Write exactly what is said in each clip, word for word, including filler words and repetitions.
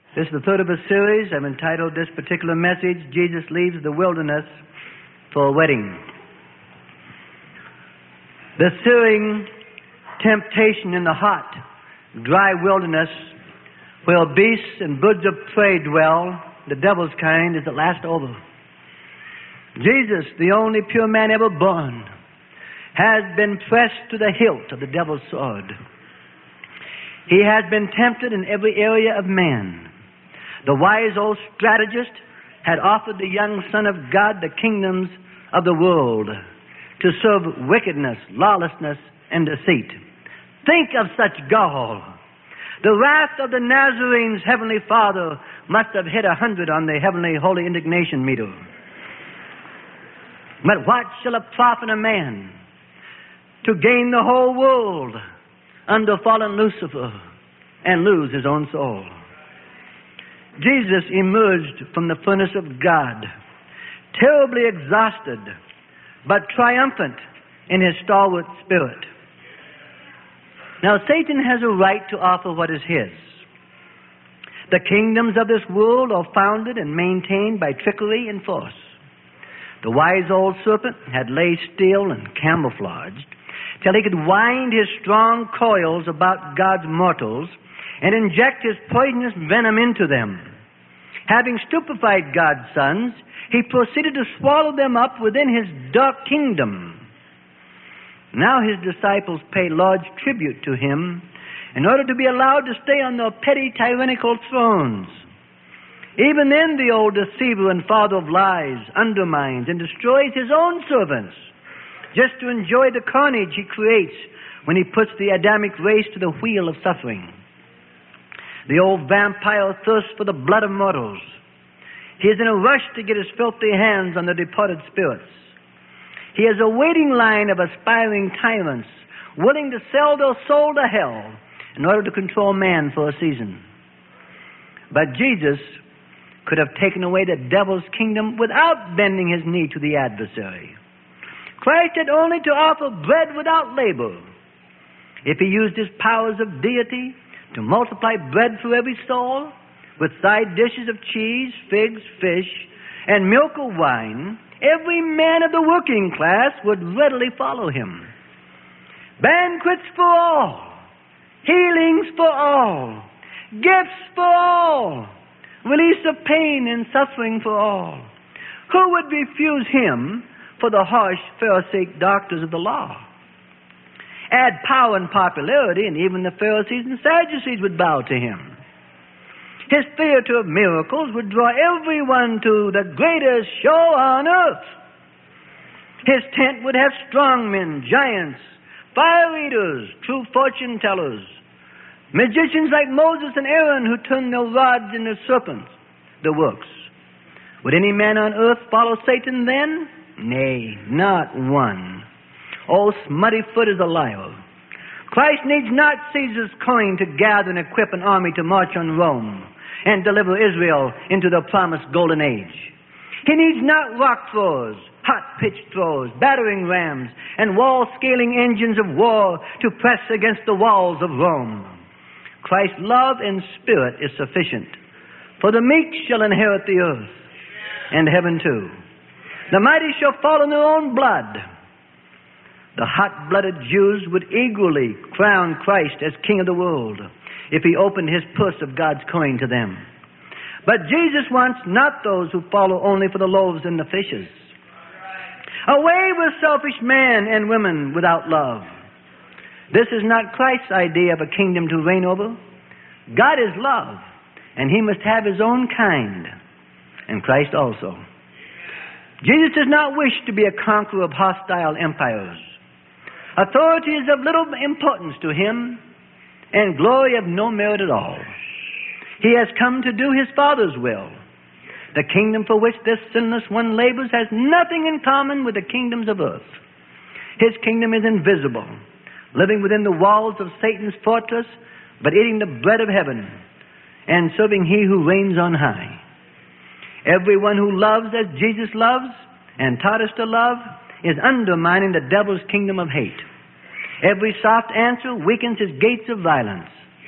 This is the third of a series. I've entitled this particular message, Jesus Leaves the Wilderness for a Wedding. The searing temptation in the hot, dry wilderness where beasts and birds of prey dwell, the devil's kind, is at last over. Jesus, the only pure man ever born, has been pressed to the hilt of the devil's sword. He has been tempted in every area of man. The wise old strategist had offered the young Son of God the kingdoms of the world to serve wickedness, lawlessness, and deceit. Think of such gall. The wrath of the Nazarene's heavenly Father must have hit a hundred on the heavenly holy indignation meter. But what shall it profit a man to gain the whole world under fallen Lucifer and lose his own soul? Jesus emerged from the furnace of God, terribly exhausted, but triumphant in his stalwart spirit. Now, Satan has a right to offer what is his. The kingdoms of this world are founded and maintained by trickery and force. The wise old serpent had lay still and camouflaged till he could wind his strong coils about God's mortals and inject his poisonous venom into them. Having stupefied God's sons, he proceeded to swallow them up within his dark kingdom. Now his disciples pay large tribute to him in order to be allowed to stay on their petty tyrannical thrones. Even then the old deceiver and father of lies undermines and destroys his own servants just to enjoy the carnage he creates when he puts the Adamic race to the wheel of suffering. The old vampire thirsts for the blood of mortals. He is in a rush to get his filthy hands on the departed spirits. He is a waiting line of aspiring tyrants, willing to sell their soul to hell in order to control man for a season. But Jesus could have taken away the devil's kingdom without bending his knee to the adversary. Christ had only to offer bread without labor. If he used his powers of deity to multiply bread for every soul, with side dishes of cheese, figs, fish, and milk or wine, every man of the working class would readily follow him. Banquets for all, healings for all, gifts for all, release of pain and suffering for all. Who would refuse him for the harsh Pharisaic doctors of the law? Add power and popularity, and even the Pharisees and Sadducees would bow to him. His theater of miracles would draw everyone to the greatest show on earth. His tent would have strong men, giants, fire eaters, true fortune tellers, magicians like Moses and Aaron who turned their rods into serpents, the works. Would any man on earth follow Satan then? Nay, not one. Old smutty foot is a liar. Christ needs not Caesar's coin to gather and equip an army to march on Rome and deliver Israel into the promised golden age. He needs not rock throwers, hot pitch throwers, battering rams, and wall-scaling engines of war to press against the walls of Rome. Christ's love and spirit is sufficient, for the meek shall inherit the earth, and heaven too. The mighty shall fall in their own blood. The hot-blooded Jews would eagerly crown Christ as King of the world if he opened his purse of God's coin to them. But Jesus wants not those who follow only for the loaves and the fishes. Away with selfish men and women without love. This is not Christ's idea of a kingdom to reign over. God is love, and he must have his own kind, and Christ also. Jesus does not wish to be a conqueror of hostile empires. Authority is of little importance to him, and glory of no merit at all. He has come to do his Father's will. The kingdom for which this sinless one labors has nothing in common with the kingdoms of earth. His kingdom is invisible, living within the walls of Satan's fortress, but eating the bread of heaven and serving he who reigns on high. Everyone who loves as Jesus loves and taught us to love is undermining the devil's kingdom of hate. Every soft answer weakens his gates of violence.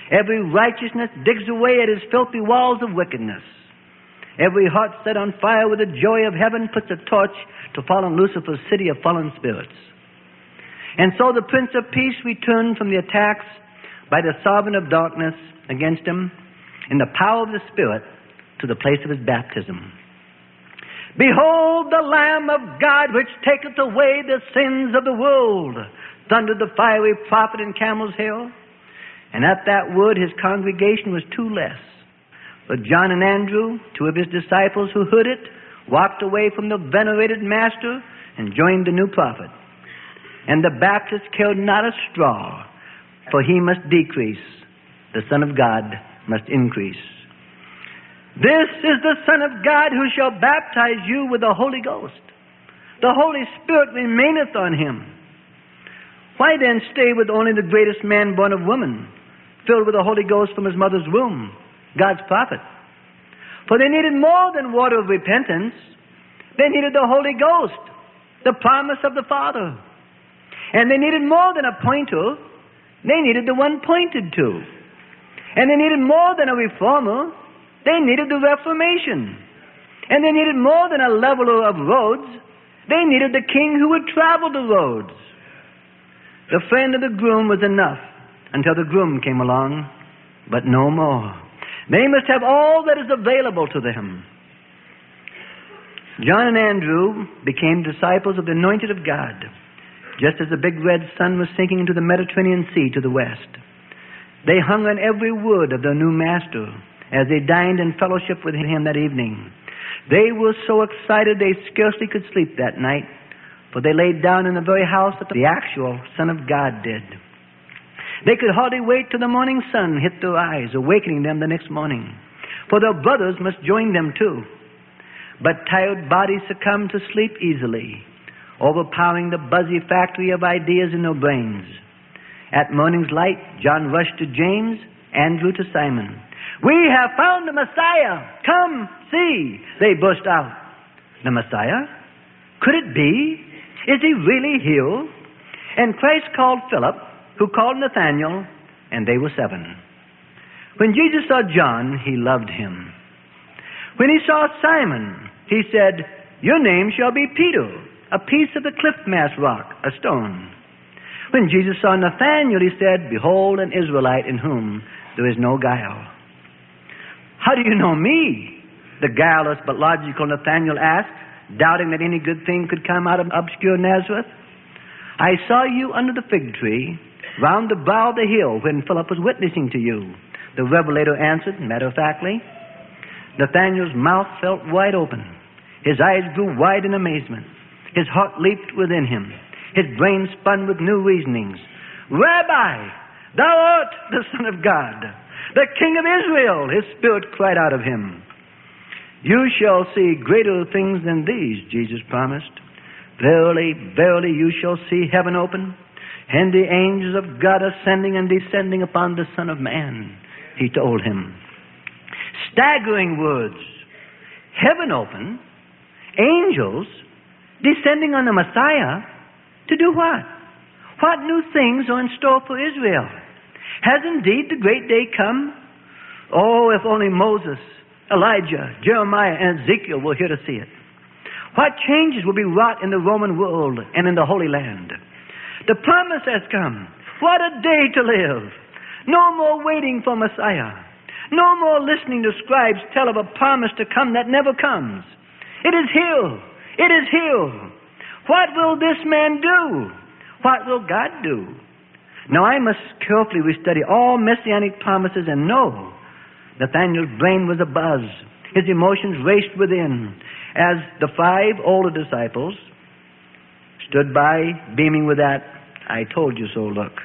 Every righteousness digs away at his filthy walls of wickedness. Every heart set on fire with the joy of heaven puts a torch to fallen Lucifer's city of fallen spirits. And so the Prince of Peace returned from the attacks by the sovereign of darkness against him in the power of the Spirit to the place of his baptism. Behold the Lamb of God which taketh away the sins of the world, thundered the fiery prophet in Camel's hair. And at that word his congregation was two less. But John and Andrew, two of his disciples who heard it, walked away from the venerated master and joined the new prophet. And the Baptist cared not a straw, for he must decrease, the Son of God must increase. This is the Son of God who shall baptize you with the Holy Ghost. The Holy Spirit remaineth on him. Why then stay with only the greatest man born of woman, filled with the Holy Ghost from his mother's womb, God's prophet? For they needed more than water of repentance. They needed the Holy Ghost, the promise of the Father. And they needed more than a pointer. They needed the one pointed to. And they needed more than a reformer. They needed the Reformation. And they needed more than a leveler of roads. They needed the king who would travel the roads. The friend of the groom was enough until the groom came along, but no more. They must have all that is available to them. John and Andrew became disciples of the anointed of God, just as the big red sun was sinking into the Mediterranean Sea to the west. They hung on every word of their new master as they dined in fellowship with him that evening. They were so excited they scarcely could sleep that night, for they laid down in the very house that the actual Son of God did. They could hardly wait till the morning sun hit their eyes, awakening them the next morning, for their brothers must join them too. But tired bodies succumbed to sleep easily, overpowering the buzzy factory of ideas in their brains. At morning's light, John rushed to James, Andrew to Simon. "We have found the Messiah! Come, see!" they burst out. The Messiah? Could it be? Is he really here? And Christ called Philip, who called Nathanael, and they were seven. When Jesus saw John, he loved him. When he saw Simon, he said, "Your name shall be Peter, a piece of the cliff-mass rock, a stone." When Jesus saw Nathanael, he said, "Behold, an Israelite in whom there is no guile." "How do you know me?" the guileless but logical Nathanael asked, doubting that any good thing could come out of obscure Nazareth. "I saw you under the fig tree, round the brow of the hill, when Philip was witnessing to you," the revelator answered matter-of-factly. Nathanael's mouth felt wide open. His eyes grew wide in amazement. His heart leaped within him. His brain spun with new reasonings. "Rabbi, thou art the Son of God, the King of Israel," his spirit cried out of him. "You shall see greater things than these," Jesus promised. "Verily, verily, you shall see heaven open, and the angels of God ascending and descending upon the Son of Man," he told him. Staggering words. Heaven open, angels descending on the Messiah, to do what? What new things are in store for Israel? Has indeed the great day come? Oh, if only Moses, Elijah, Jeremiah, and Ezekiel were here to see it. What changes will be wrought in the Roman world and in the Holy Land? The promise has come. What a day to live. No more waiting for Messiah. No more listening to scribes tell of a promise to come that never comes. It is here. It is here. What will this man do? What will God do? Now I must carefully restudy all messianic promises and know. Nathanael's brain was abuzz. His emotions raced within as the five older disciples stood by, beaming with that "I told you so" look.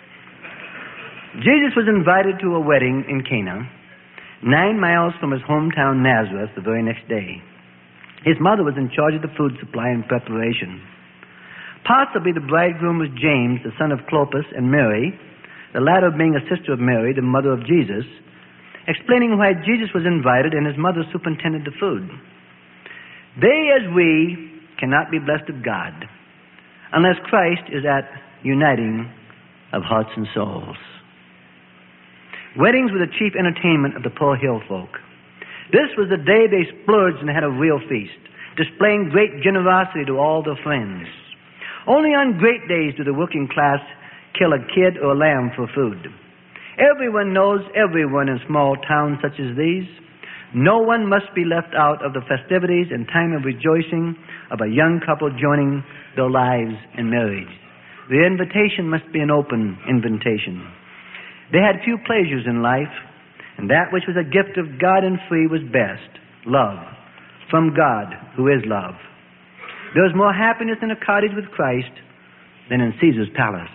Jesus was invited to a wedding in Cana, nine miles from his hometown Nazareth, the very next day. His mother was in charge of the food supply and preparation. Possibly the bridegroom was James, the son of Clopas, and Mary, the latter being a sister of Mary, the mother of Jesus, explaining why Jesus was invited and his mother superintended the food. They, as we, cannot be blessed of God unless Christ is at uniting of hearts and souls. Weddings were the chief entertainment of the poor hill folk. This was the day they splurged and had a real feast, displaying great generosity to all their friends. Only on great days do the working class kill a kid or a lamb for food. Everyone knows everyone in small towns such as these. No one must be left out of the festivities and time of rejoicing of a young couple joining their lives in marriage. The invitation must be an open invitation. They had few pleasures in life, and that which was a gift of God and free was best, love, from God, who is love. There is more happiness in a cottage with Christ than in Caesar's palace.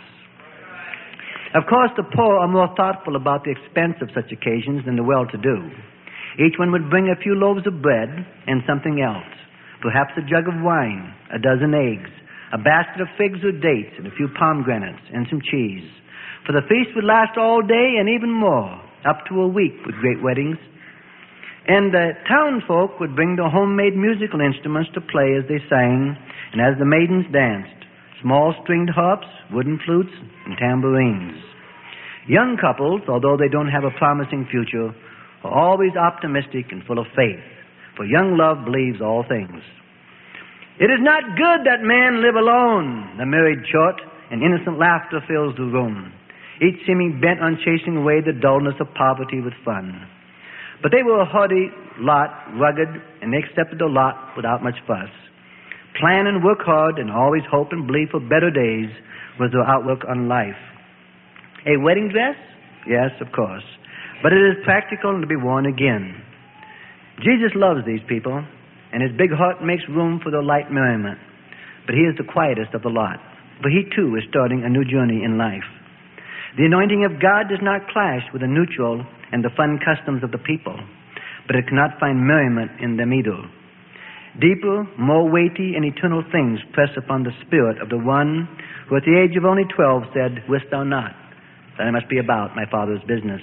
Of course, the poor are more thoughtful about the expense of such occasions than the well-to-do. Each one would bring a few loaves of bread and something else, perhaps a jug of wine, a dozen eggs, a basket of figs or dates, and a few pomegranates, and some cheese. For the feast would last all day and even more, up to a week with great weddings. And the townfolk would bring their homemade musical instruments to play as they sang, and as the maidens danced, small stringed harps, wooden flutes, and tambourines. Young couples, although they don't have a promising future, are always optimistic and full of faith, for young love believes all things. It is not good that man live alone, the married chort, and innocent laughter fills the room, each seeming bent on chasing away the dullness of poverty with fun. But they were a hardy lot, rugged, and they accepted the lot without much fuss. Plan and work hard and always hope and believe for better days was their outlook on life. A wedding dress? Yes, of course. But it is practical and to be worn again. Jesus loves these people, and his big heart makes room for their light merriment. But he is the quietest of the lot, for he too is starting a new journey in life. The anointing of God does not clash with the neutral and the fun customs of the people, but it cannot find merriment in them either. Deeper, more weighty, and eternal things press upon the spirit of the one who at the age of only twelve said, "Wist thou not that I must be about my Father's business?"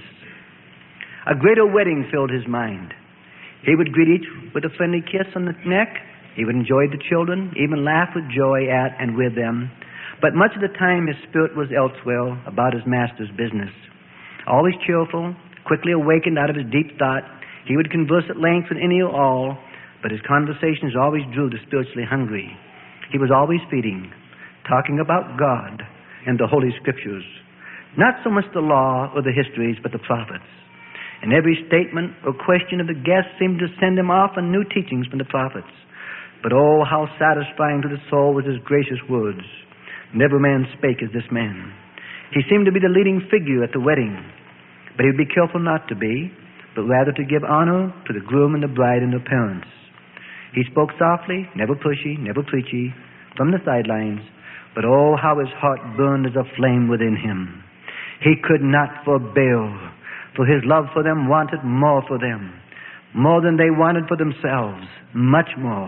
A greater wedding filled his mind. He would greet each with a friendly kiss on the neck. He would enjoy the children, even laugh with joy at and with them. But much of the time his spirit was elsewhere, about his master's business. Always cheerful, quickly awakened out of his deep thought, he would converse at length with any or all, but his conversations always drew the spiritually hungry. He was always feeding, talking about God and the Holy Scriptures. Not so much the law or the histories, but the prophets. And every statement or question of the guest seemed to send him off on new teachings from the prophets. But oh, how satisfying to the soul was his gracious words. Never man spake as this man. He seemed to be the leading figure at the wedding, but he would be careful not to be, but rather to give honor to the groom and the bride and their parents. He spoke softly, never pushy, never preachy, from the sidelines, but oh, how his heart burned as a flame within him. He could not forbear, for his love for them wanted more for them, more than they wanted for themselves, much more.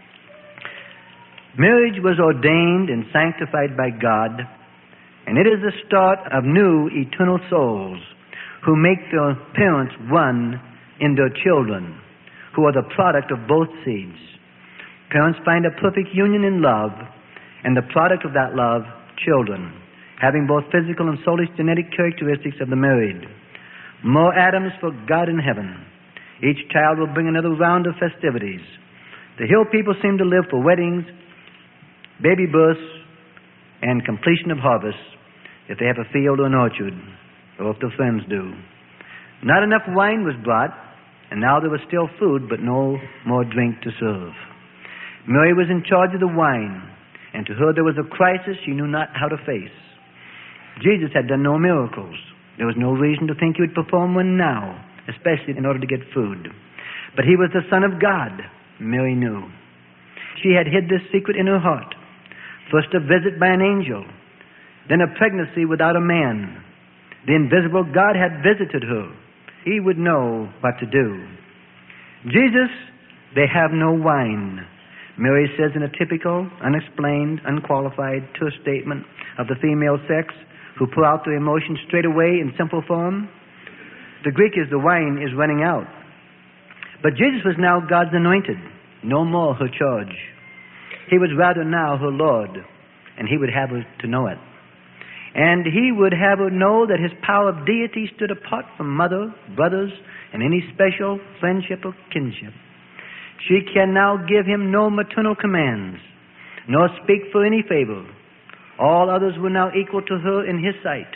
Marriage was ordained and sanctified by God, and it is the start of new eternal souls who make their parents one in their children, who are the product of both seeds. Parents find a perfect union in love, and the product of that love, children, having both physical and soulish genetic characteristics of the married. More Adams for God in heaven. Each child will bring another round of festivities. The hill people seem to live for weddings, baby births, and completion of harvests, if they have a field or an orchard, or if their friends do. Not enough wine was brought, and now there was still food, but no more drink to serve. Mary was in charge of the wine, and to her there was a crisis she knew not how to face. Jesus had done no miracles. There was no reason to think he would perform one now, especially in order to get food. But he was the Son of God, Mary knew. She had hid this secret in her heart. First a visit by an angel, then a pregnancy without a man. The invisible God had visited her. He would know what to do. Jesus, they have no wine. Mary says in a typical, unexplained, unqualified, terse statement of the female sex, who pour out their emotions straight away in simple form. The Greek is the wine is running out. But Jesus was now God's anointed, no more her charge. He was rather now her Lord, and he would have her to know it. And he would have her know that his power of deity stood apart from mother, brothers, and any special friendship or kinship. She can now give him no maternal commands, nor speak for any favor. All others were now equal to her in his sight.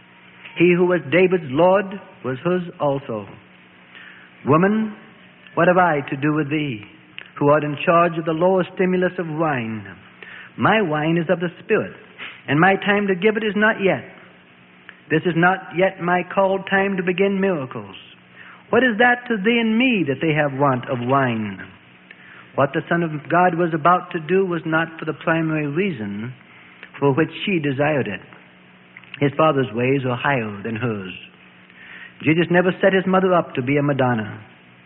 He who was David's Lord was hers also. Woman, what have I to do with thee, who art in charge of the lower stimulus of wine? My wine is of the Spirit, and my time to give it is not yet. This is not yet my called time to begin miracles. What is that to thee and me that they have want of wine? What the Son of God was about to do was not for the primary reason for which she desired it. His Father's ways are higher than hers. Jesus never set his mother up to be a Madonna.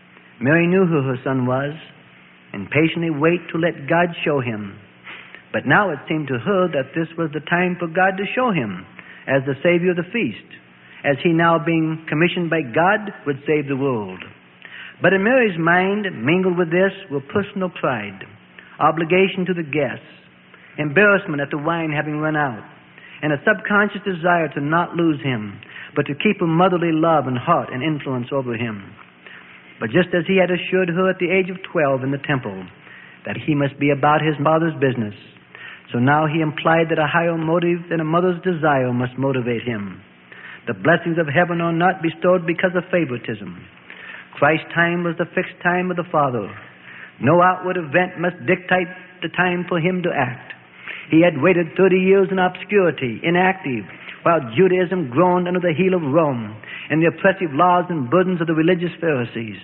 Mary knew who her son was, and patiently wait to let God show him. But now it seemed to her that this was the time for God to show him as the Savior of the feast, as he now, being commissioned by God, would save the world. But in Mary's mind, mingled with this, were personal pride, obligation to the guests, embarrassment at the wine having run out, and a subconscious desire to not lose him, but to keep a motherly love and heart and influence over him. But just as he had assured her at the age of twelve in the temple that he must be about his Father's business, so now he implied that a higher motive than a mother's desire must motivate him. The blessings of heaven are not bestowed because of favoritism. Christ's time was the fixed time of the Father. No outward event must dictate the time for him to act. He had waited thirty years in obscurity, inactive, while Judaism groaned under the heel of Rome and the oppressive laws and burdens of the religious Pharisees.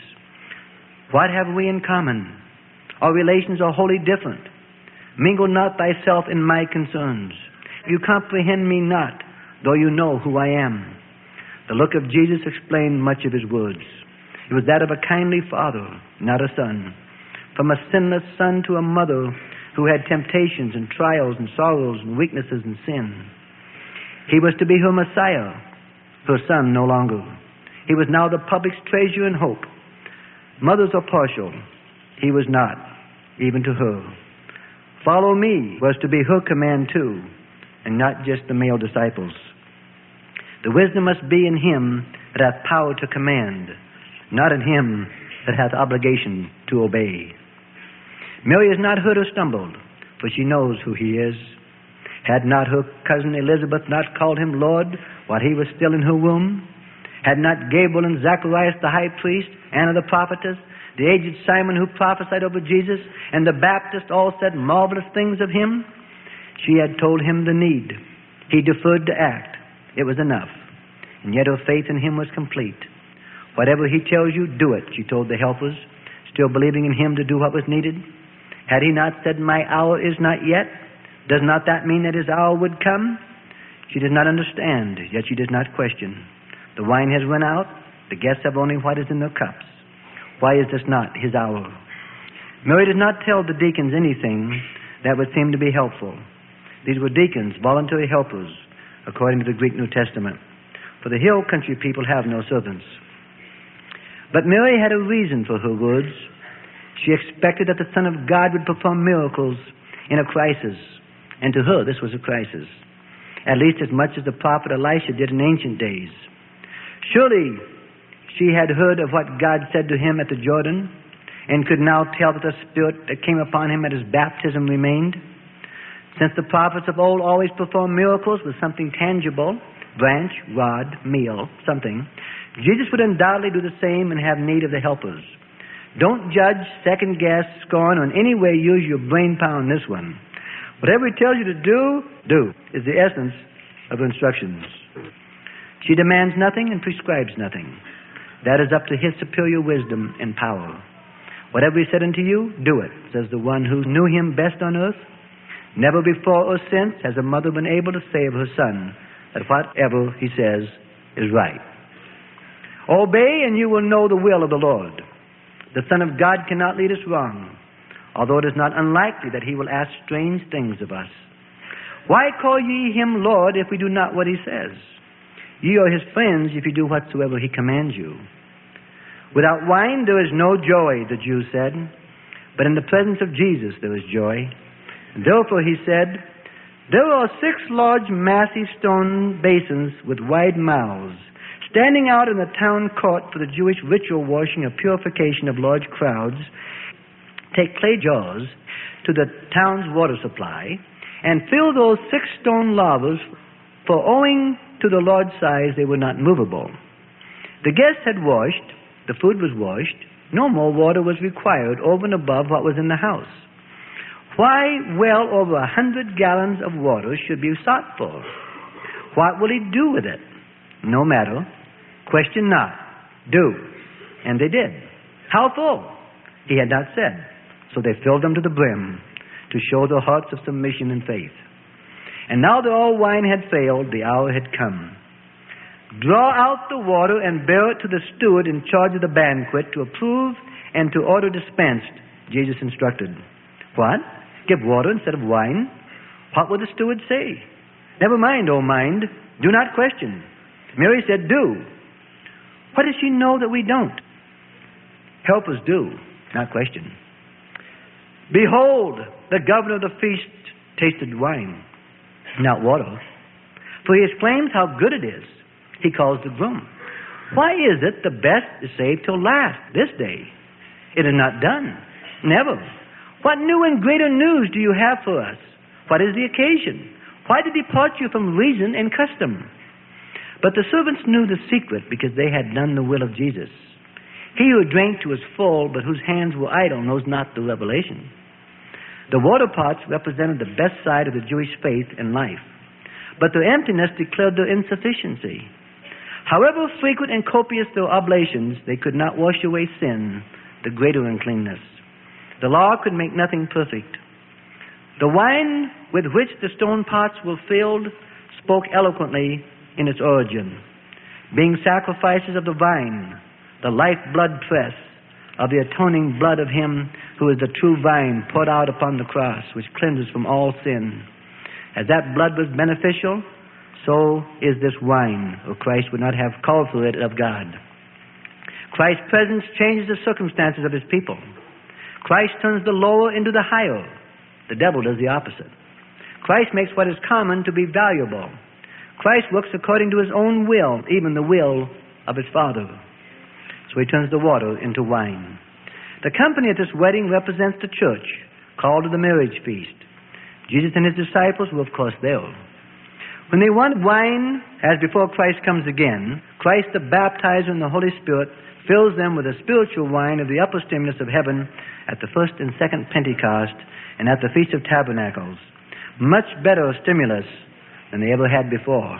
What have we in common? Our relations are wholly different. Mingle not thyself in my concerns. You comprehend me not, though you know who I am. The look of Jesus explained much of his words. It was that of a kindly father, not a son. From a sinless son to a mother who had temptations and trials and sorrows and weaknesses and sin. He was to be her Messiah, her son no longer. He was now the public's treasure and hope. Mothers are partial. He was not, even to her. Follow me was to be her command too, and not just the male disciples. The wisdom must be in him that hath power to command, not in him that hath obligation to obey. Mary has not hurt or stumbled, for she knows who he is. Had not her cousin Elizabeth not called him Lord while he was still in her womb? Had not Gabriel and Zacharias the high priest, Anna the prophetess, the aged Simon who prophesied over Jesus, and the Baptist all said marvelous things of him? She had told him the need. He deferred to act. It was enough. And yet her faith in him was complete. Whatever he tells you, do it, she told the helpers, still believing in him to do what was needed. Had he not said, my hour is not yet, does not that mean that his hour would come? She does not understand, yet she does not question. The wine has run out. The guests have only what is in their cups. Why is this not his hour? Mary did not tell the deacons anything that would seem to be helpful. These were deacons, voluntary helpers, according to the Greek New Testament. For the hill country people have no servants. But Mary had a reason for her words. She expected that the Son of God would perform miracles in a crisis. And to her, this was a crisis. At least as much as the prophet Elisha did in ancient days. Surely she had heard of what God said to him at the Jordan and could now tell that the Spirit that came upon him at his baptism remained. Since the prophets of old always performed miracles with something tangible, branch, rod, meal, something, Jesus would undoubtedly do the same and have need of the helpers. Don't judge, second guess, scorn, or in any way use your brain power on this one. Whatever he tells you to do, do, is the essence of instructions. She demands nothing and prescribes nothing. That is up to his superior wisdom and power. Whatever he said unto you, do it, says the one who knew him best on earth. Never before or since has a mother been able to say of her son that whatever he says is right. Obey and you will know the will of the Lord. The Son of God cannot lead us wrong, although it is not unlikely that he will ask strange things of us. Why call ye him Lord if we do not what he says? Ye are his friends if you do whatsoever he commands you. Without wine there is no joy, the Jews said, but in the presence of Jesus there is joy. And therefore he said, There are six large, massive stone basins with wide mouths, standing out in the town court for the Jewish ritual washing or purification of large crowds. Take clay jars to the town's water supply and fill those six stone lavas, for owing to the large size they were not movable. The guests had washed, the food was washed, no more water was required over and above what was in the house. Why well over a hundred gallons of water should be sought for? What will he do with it? No matter. Question not. Do. And they did. How full? He had not said. So they filled them to the brim to show their hearts of submission and faith. And now that all wine had failed, the hour had come. Draw out the water and bear it to the steward in charge of the banquet to approve and to order dispensed, Jesus instructed. What? Give water instead of wine? What would the steward say? Never mind, oh mind. Do not question. Mary said, do. What does she know that we don't? Help us do, not question. Behold, the governor of the feast tasted wine, not water. For he exclaims how good it is. He calls the groom. Why is it the best is saved till last, this day? It is not done. Never. What new and greater news do you have for us? What is the occasion? Why did he part you from reason and custom? But the servants knew the secret because they had done the will of Jesus. He who drank to his full, but whose hands were idle, knows not the revelation. The water pots represented the best side of the Jewish faith and life, but their emptiness declared their insufficiency. However frequent and copious their oblations, they could not wash away sin, the greater uncleanness. The law could make nothing perfect. The wine with which the stone pots were filled spoke eloquently in its origin, being sacrifices of the vine, the lifeblood press of the atoning blood of him who is the true vine poured out upon the cross, which cleanses from all sin. As that blood was beneficial, so is this wine, or Christ would not have called for it of God. Christ's presence changes the circumstances of his people. Christ turns the lower into the higher. The devil does the opposite. Christ makes what is common to be valuable. Christ works according to his own will, even the will of his Father. So he turns the water into wine. The company at this wedding represents the church, called to the marriage feast. Jesus and his disciples were, of course, there. When they want wine, as before Christ comes again, Christ the baptizer in the Holy Spirit fills them with the spiritual wine of the upper stimulus of heaven at the first and second Pentecost and at the Feast of Tabernacles. Much better stimulus than they ever had before.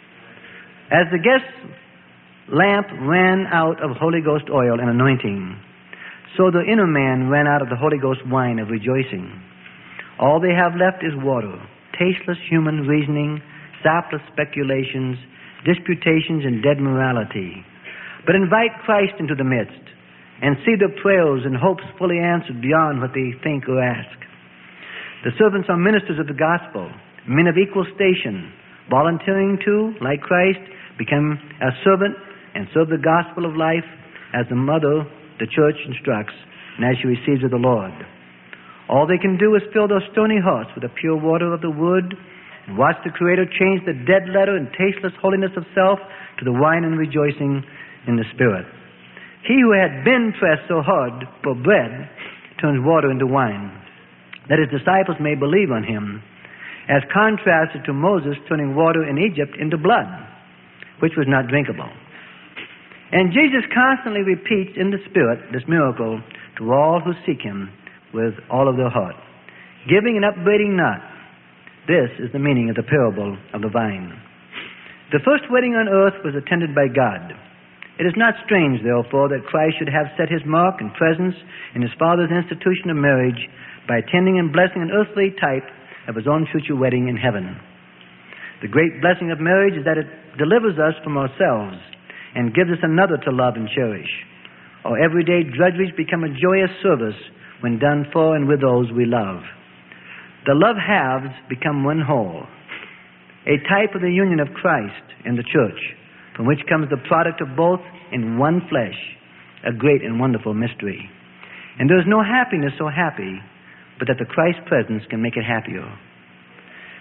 As the guest's lamp ran out of Holy Ghost oil and anointing, so the inner man ran out of the Holy Ghost wine of rejoicing. All they have left is water, tasteless human reasoning, sapless speculations, disputations, and dead morality. But invite Christ into the midst and see their prayers and hopes fully answered beyond what they think or ask. The servants are ministers of the gospel, men of equal station, volunteering to, like Christ, become a servant and serve the gospel of life as the mother, the church, instructs, and as she receives of the Lord. All they can do is fill their stony hearts with the pure water of the Word and watch the Creator change the dead letter and tasteless holiness of self to the wine and rejoicing in the Spirit. He who had been pressed so hard for bread turns water into wine, that his disciples may believe on him, as contrasted to Moses turning water in Egypt into blood, which was not drinkable. And Jesus constantly repeats in the Spirit this miracle to all who seek him with all of their heart, giving and upbraiding not. This is the meaning of the parable of the vine. The first wedding on earth was attended by God. It is not strange, therefore, that Christ should have set his mark and presence in his Father's institution of marriage by attending and blessing an earthly type of his own future wedding in heaven. The great blessing of marriage is that it delivers us from ourselves and gives us another to love and cherish. Our everyday drudgeries become a joyous service when done for and with those we love. The love halves become one whole, a type of the union of Christ and the church, from which comes the product of both in one flesh, a great and wonderful mystery. And there is no happiness so happy, but that the Christ presence can make it happier.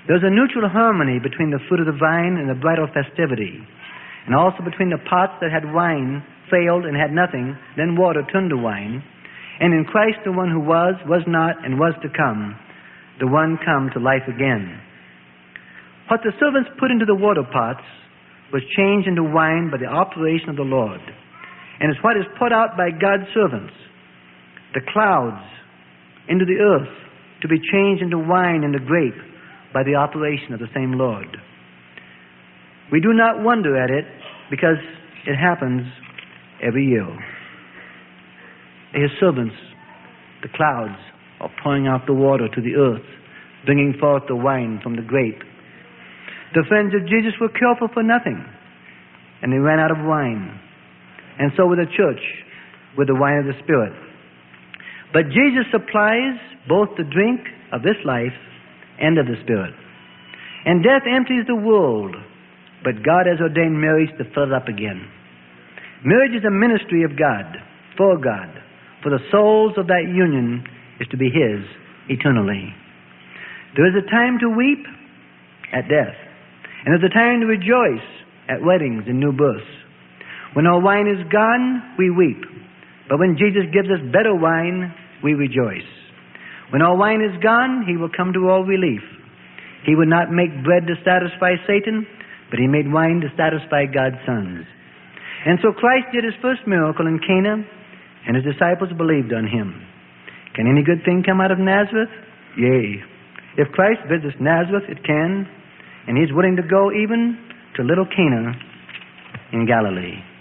There's a mutual harmony between the fruit of the vine and the bridal festivity, and also between the pots that had wine, failed, and had nothing, then water turned to wine, and in Christ the one who was, was not, and was to come, the one come to life again. What the servants put into the water pots was changed into wine by the operation of the Lord. And it's what is put out by God's servants, the clouds, into the earth, to be changed into wine and the grape by the operation of the same Lord. We do not wonder at it because it happens every year. His servants, the clouds, are pouring out the water to the earth, bringing forth the wine from the grape. The friends of Jesus were careful for nothing, and they ran out of wine. And so with the church, with the wine of the Spirit. But Jesus supplies both the drink of this life and of the Spirit. And death empties the world, but God has ordained marriage to fill it up again. Marriage is a ministry of God, for God, for the souls of that union is to be His eternally. There is a time to weep at death, and there's a time to rejoice at weddings and new births. When our wine is gone, we weep. But when Jesus gives us better wine, we rejoice. When our wine is gone, He will come to our relief. He would not make bread to satisfy Satan, but He made wine to satisfy God's sons. And so Christ did His first miracle in Cana, and His disciples believed on Him. Can any good thing come out of Nazareth? Yea. If Christ visits Nazareth, it can, and He's willing to go even to little Cana in Galilee.